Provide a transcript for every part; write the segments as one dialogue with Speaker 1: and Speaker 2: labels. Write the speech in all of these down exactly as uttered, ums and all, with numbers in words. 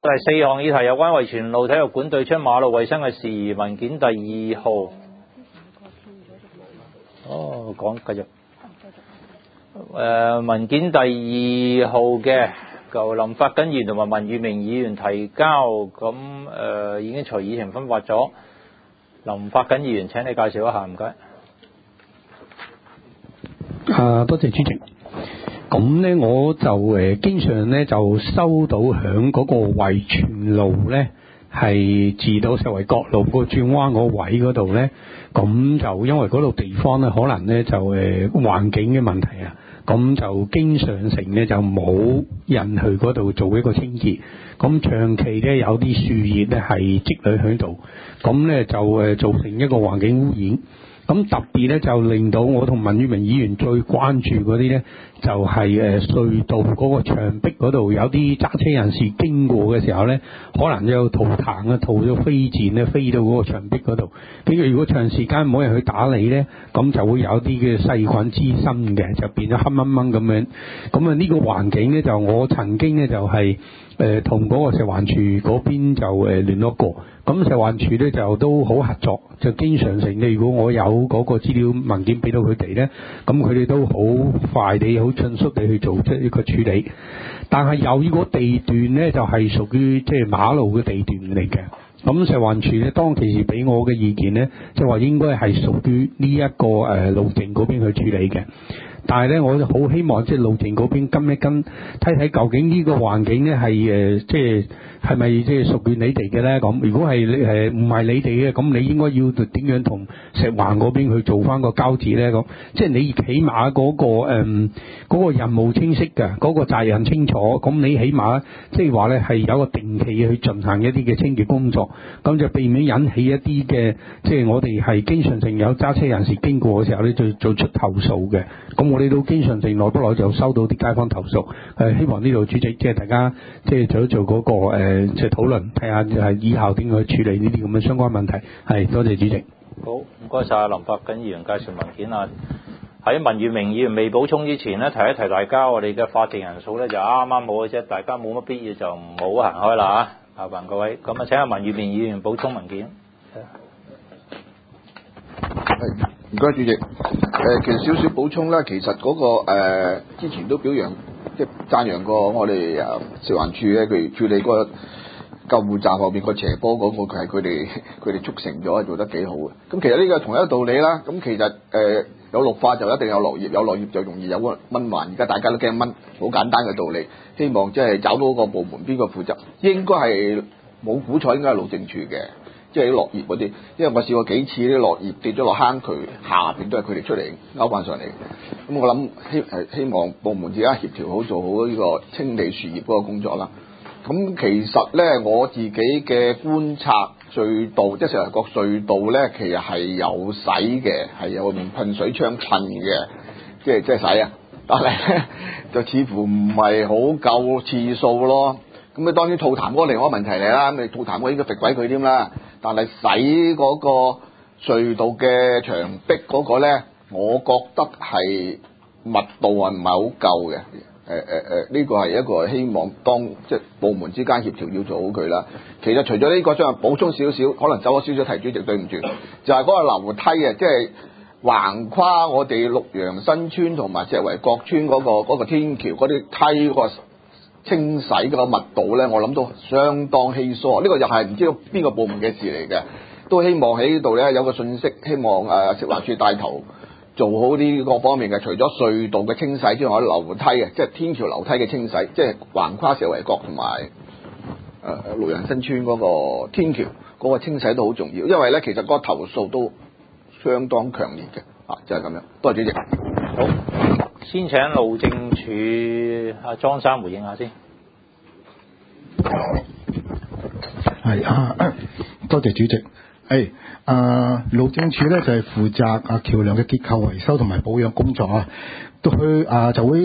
Speaker 1: 第四項議題有關維泉路體育館對出馬路衛生嘅事宜，文件第二號。哦，講繼續。誒、呃、文件第二號嘅由林發根議員同埋文裕明議員提交，咁誒、呃、已經隨議程分發咗。林發根議員，請你介紹一下，唔該。
Speaker 2: 啊，多謝主席。咁咧，我就誒、呃、經常咧就收到響嗰個維泉路咧，係至到石圍角路個轉彎個位嗰度咧，咁就因為嗰度地方咧，可能咧就誒、呃、環境嘅問題啊，咁就經常性咧就冇人去嗰度做一個清潔，咁長期咧有啲樹葉咧係積累喺度，咁咧就誒造成一個環境污染。咁特別咧就令到我同文裕明議員最關注嗰啲咧，就係誒隧道嗰個牆壁嗰度有啲揸車人士經過嘅時候咧，可能有吐痰啊、吐咗飛濺咧飛到嗰個牆壁嗰度。跟住如果長時間冇人去打理咧，咁就會有啲嘅細菌滋生嘅，就變咗黑掹掹咁樣。咁啊呢個環境咧就我曾經咧就係誒同嗰個食環署嗰邊就誒聯絡過。咁食環署咧就都好合作，就經常性咧，如果我有嗰個資料文件俾到佢哋咧，咁佢哋都好快地、好迅速地去做出一個處理。但係由於個地段咧就係屬於即係馬路嘅地段嚟嘅，咁食環署咧當其時俾我嘅意見咧，就話應該係屬於呢一個誒路政嗰邊去處理嘅。但係咧，我就好希望即係路政嗰邊跟一跟，睇睇究竟呢個環境咧係誒即係係咪即係屬於你哋嘅咧？咁如果係誒唔係你哋嘅，咁你應該要點樣同石環嗰邊去做翻個交接咧？咁即係你起碼嗰個誒嗰個任務清晰嘅，嗰個責任清楚，咁你起碼即係話咧係有個定期去進行一啲嘅清潔工作，咁就避免引起一啲嘅即係我哋係經常性有揸車人士經過嘅時候咧，就做出投訴嘅。咁我哋都經常性耐不耐就收到啲街坊投訴，誒希望呢度主席即係大家即係做一做嗰個誒即係討論，睇下係以後點樣去處理呢啲咁嘅相關問題。係，多謝主席。
Speaker 1: 好，唔該晒林發根議員介紹文件啊。喺文裕明議員未補充之前呢，提一提大家，我哋嘅法定人數咧就啱啱好嘅啫，大家冇乜必要就唔好行開啦嚇。麻煩各位，咁啊請阿文裕明議員補充文件。
Speaker 3: 唔該，主席。誒、呃，其實少少補充啦。其實嗰、那個、呃、之前都表揚，即係讚揚過我哋誒食環署咧，佢處理個救護站後邊個斜坡嗰、那個，佢係佢哋佢哋促成咗，做得幾好嘅。咁其實呢個同一個道理啦。咁其實誒、呃、有綠化就一定有落葉，有落葉就容易有個蚊患。而家大家都驚蚊，好簡單嘅道理。希望即係找到個部門邊個負責，應該係冇估錯，應該係路政署嘅。即係啲落葉嗰啲，因為我試過幾次啲落葉跌咗落坑渠下邊，都係佢哋出嚟勾翻上嚟。咁我諗希係希望部門自己協調好，做好呢個清理樹葉嗰個工作啦。咁其實咧，我自己嘅觀察，隧道即係石圍角隧道咧，其實係有洗嘅，係有面噴水槍噴嘅，即係即係洗啊。但係咧就似乎唔係好夠次數咯。咁你當然吐痰嗰個另外一個問題嚟啦，咁你吐痰嗰個應該揈鬼佢添啦。但係洗嗰個隧道嘅牆壁嗰個咧，我覺得係密度係唔係好夠嘅。誒誒誒，呢個係一個希望當即係部門之間協調要做好佢啦。其實除咗呢個，想補充少少，可能走咗少少提主席，對唔住，就係嗰個樓梯啊，即係橫跨我哋綠楊新村同埋石圍角村嗰個嗰個天橋嗰啲梯個清洗嗰個密度咧，我諗都相當稀疏。呢個又係唔知道邊個部門嘅事嚟嘅，都希望喺呢度咧有個信息，希望誒食環署帶頭做好呢個方面嘅。除咗隧道嘅清洗之外，樓梯啊，即係天橋樓梯嘅清洗，即係橫跨石圍角同埋誒綠楊新村嗰個天橋嗰個清洗都好重要。因為咧，其實嗰個投訴都相當強烈嘅啊，就係咁樣。多謝主席。
Speaker 1: 好。先請路政署阿莊生回應下先。
Speaker 4: 係啊，多謝主席。係啊，路政署咧就係負責啊橋梁嘅結構維修同埋保養工作啊，都去啊就會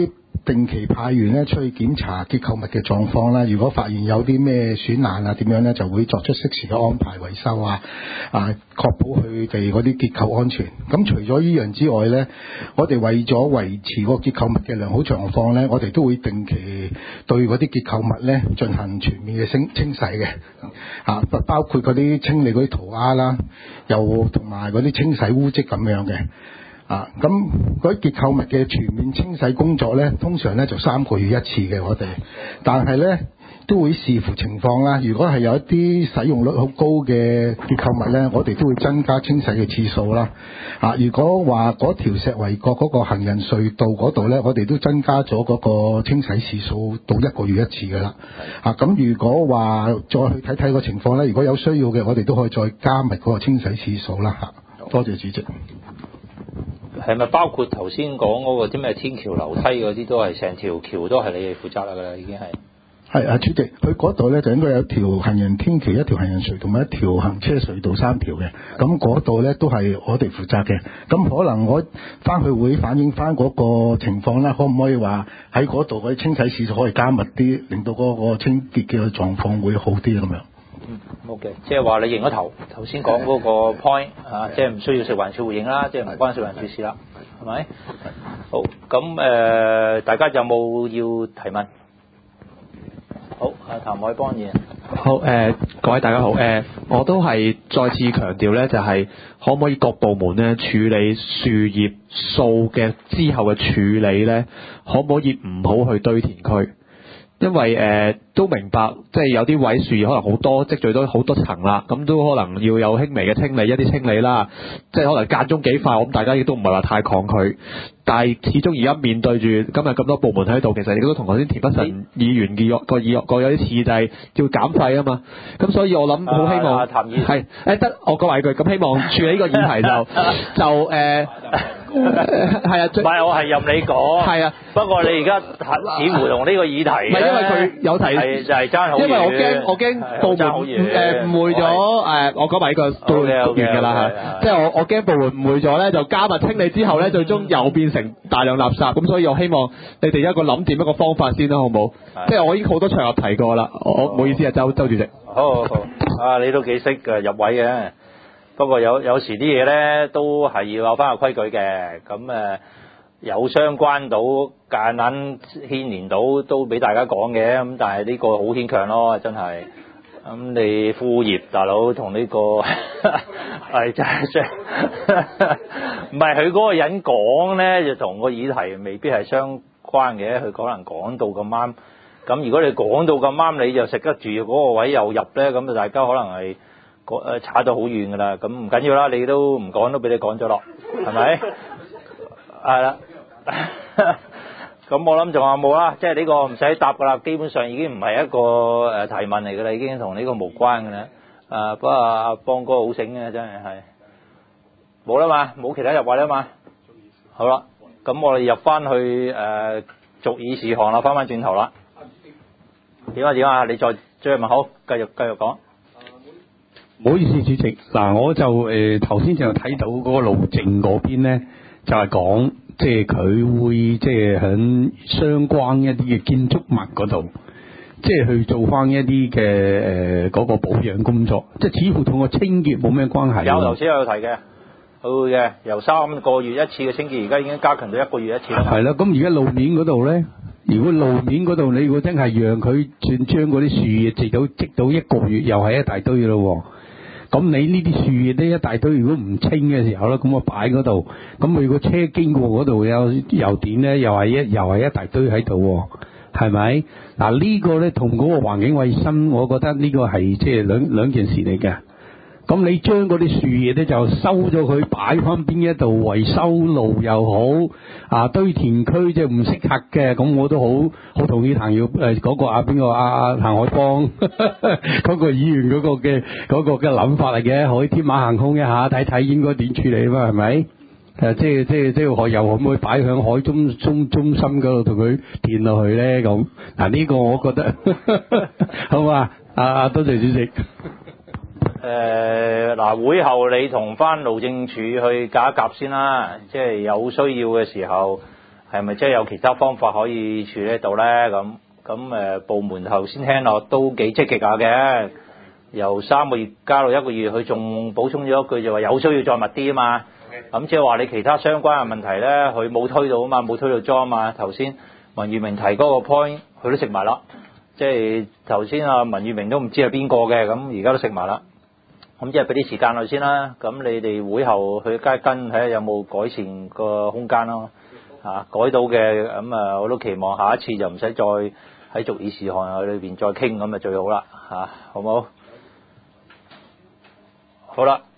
Speaker 4: 定期派員咧出去檢查結構物嘅狀況啦。如果發現有啲咩損爛啊點樣咧，就會作出適時嘅安排維修啊，啊確保佢哋嗰啲結構安全。咁除咗呢樣之外咧，我哋為咗維持個結構物嘅良好狀況咧，我哋都會定期對嗰啲結構物咧進行全面嘅清清洗嘅，啊包括嗰啲清理嗰啲塗鴉啦，又同埋嗰啲清洗污漬咁樣嘅。啊，咁嗰啲結構物嘅全面清洗工作咧，通常咧就三個月一次嘅我哋，但係咧都會視乎情況啦。如果係有一啲使用率好高嘅結構物咧，我哋都會增加清洗嘅次數啦。啊，如果話嗰條石圍角嗰個行人隧道嗰度咧，我哋都增加咗嗰個清洗次數到一個月一次㗎啦。啊，咁如果話再去睇睇個情況咧，如果有需要嘅，我哋都可以再加密嗰個清洗次數啦。嚇，多謝主席。
Speaker 1: 係咪包括頭先講嗰個啲咩天橋樓梯嗰啲都係成條橋都係你哋負責啦㗎啦，已經係。係
Speaker 4: 啊，主席，佢嗰度咧就應該有條行人天橋、一條行人隧同埋一條行車隧道三條嘅。咁嗰度咧都係我哋負責嘅。咁可能我翻去會反映翻嗰個情況啦，可唔可以話喺嗰度嗰啲清洗次數可以加密啲，令到嗰個清潔嘅狀況會好啲咁樣？
Speaker 1: 嗯 ，OK， 即係話你認咗頭，頭先講嗰個 point 啊，即係唔需要食環署回應啦，即係唔關食環署事啦，係咪？好，咁誒、呃，大家有冇要提問？好，阿譚凱邦議員。
Speaker 5: 好，誒、呃，各位大家好，誒、呃，我都係再次強調咧，就係、是、可唔可以各部門咧處理樹葉掃嘅之後嘅處理咧，可唔可以唔好去堆填區？因為誒、呃、都明白，即係有啲位樹葉可能好多積聚到好多層啦，咁都可能要有輕微嘅清理，一啲清理啦，即係可能間中幾塊，咁大家亦都唔係話太抗拒。但係始終而家面對住今日咁多部門喺度，其實亦都同頭先田北辰議員嘅個議個有啲似，就係叫減廢啊嘛。咁所以我諗好希望係誒得我講埋句，咁希望處理呢個議題就就誒。呃係啊，唔
Speaker 1: 係我係任你講。係啊，不過你而家似乎同呢個議題唔係因為佢有提係就係爭好遠。因為我驚我驚部門誒誤會咗誒，我講埋呢個都完㗎啦嚇。即係我我驚部門誤會咗咧，就加密清理之後咧，最終又變成大量垃圾。咁所以我希望你哋一個諗掂一個方法先啦，好唔好？即係我已經好多場合提過啦。我唔好意思啊，周周主席。好好好，啊你都幾識誒入位嘅。不過有有時啲嘢咧都係要有翻個規矩嘅，咁誒有相關到夾硬牽連到都俾大家講嘅，咁但係呢個好牽強咯，真係。咁你副業大佬同呢個係真係唔係佢嗰個人講咧，就同個議題未必係相關嘅，佢可能講到咁啱。咁如果你講到咁啱，你就食得住嗰個位又入咧，咁就大家可能係。誒踩到好遠㗎啦，咁唔緊要啦，你都唔講都俾你講咗咯，係咪？係啦，咁我諗仲有冇啦？即係呢個唔使答㗎啦，基本上已經唔係一個誒提問嚟㗎啦，已經同呢個無關㗎啦。誒，不過阿邦哥好醒嘅，真係係冇啦嘛，冇其他入位啦嘛。好啦，咁我哋入翻去誒逐議事項啦，翻翻轉頭啦。點啊點啊，你再追問好，繼續繼續講。
Speaker 2: 唔好意思，主席，嗱，我就誒頭先就睇到嗰個路政嗰邊咧，就係講即係佢會即係響相關一啲嘅建築物嗰度，即係去做翻一啲嘅誒嗰個保養工作，即係似乎同個清潔冇咩關係。有頭先有提嘅，佢會嘅，由三個月一次嘅清潔，而家已經加強到一個月一次啦。係啦，咁而家路面嗰度咧，如果路面嗰度你如果真係讓佢轉將嗰啲樹葉積到積到一個月，又係一大堆咯。咁你呢啲樹葉呢一大堆，如果唔清嘅時候咧，咁我擺嗰度，咁如果車經過嗰度有油點咧，又係一又係一大堆喺度，係咪？嗱呢個咧同嗰個環境衛生，我覺得呢個係即係兩兩件事嚟嘅。咁你將嗰啲樹葉咧就收咗佢，擺翻邊一度維修路又好，啊堆填區即係唔適合嘅，咁我都好好同意譚耀誒嗰個啊邊個啊啊譚凱邦嗰個議員嗰個嘅嗰個嘅諗法嚟嘅，可以天馬行空一下睇睇應該點處理嘛，係咪？誒即係即係即係可又可唔可以擺響海中中中心嗰度同佢填落去咧？咁嗱呢個我覺得好嘛？啊多謝主席。誒嗱、呃，會後你同翻路政署去夾一夾先啦，即係有需要嘅時候
Speaker 1: 係咪即係有其他方法可以處理得到咧？咁咁誒部門頭先聽落都幾積極下嘅，由三個月加到一個月，佢仲補充咗一句就話有需要再密啲啊嘛。咁即係話你其他相關嘅問題咧，佢冇推到啊嘛，冇推到裝啊嘛。頭先文裕明提嗰個 point，佢都食埋啦。即係頭先啊文裕明都唔知係邊個嘅，咁而家都食埋啦。咁即係俾啲時間佢先啦。咁你哋會後去跟跟睇下有冇改善個空間咯。嚇、啊、改到嘅咁啊，我都期望下一次就唔使再喺逐議事項裏邊再傾，咁就最好啦。嚇、啊，好冇？好啦。